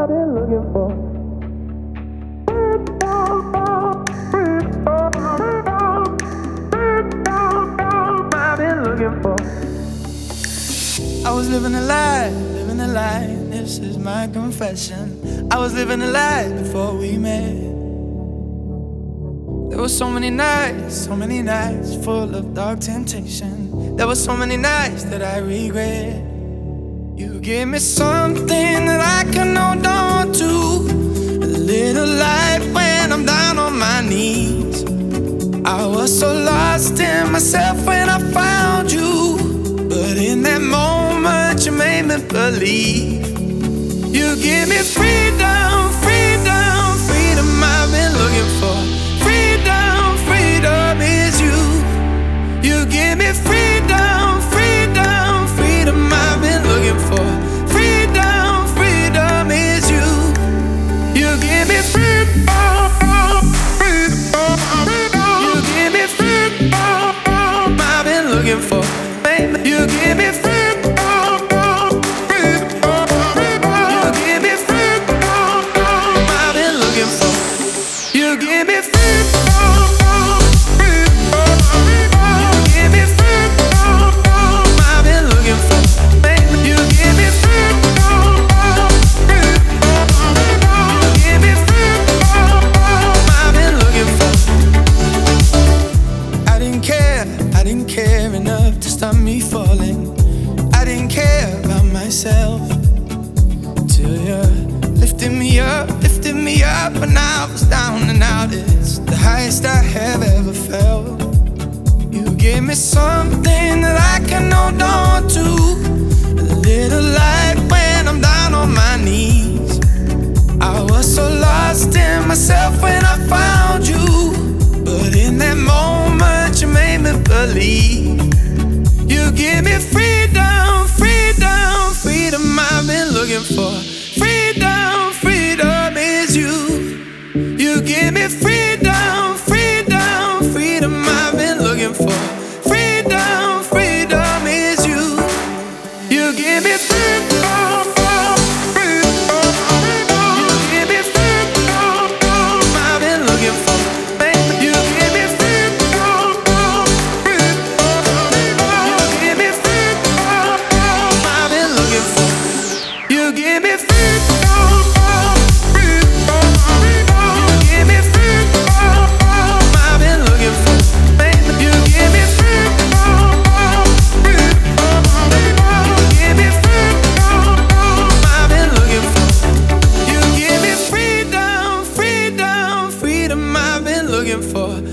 been looking for. I've been looking for. I was living a lie, this is my confession. I was living a lie before we met. There were so many nights full of dark temptation. There were so many nights that I regret. You gave me something that I can hold on to, a little light when I'm down on my knees. I was so lost in myself when I found you, but in that moment you made me believe. You give me freedom, freedom, freedom I've been looking for. Freedom, freedom is you. You give me freedom, freedom, freedom I've been looking for. Freedom, freedom is you. You give me freedom, freedom. You give me freedom I've been looking for. You give me freedom. Stop me falling. I didn't care about myself till you lifted me up, when I was down and out. It's the highest I have ever felt. You gave me something that I can hold on to, a little light when I'm down on my knees. I was so lost in myself when I found you, but in that moment you made me believe. You give me freedom, freedom, freedom I've been looking for. Freedom, freedom is you. You give me freedom, freedom, freedom I've been looking for. Freedom, freedom is you. You give me freedom, freedom. You give me freedom I've been looking for. You give me give me freedom, freedom. You give me freedom I've been looking for. You give me freedom, freedom. You give me freedom I've been looking for. You give me freedom, freedom, freedom I've been looking for.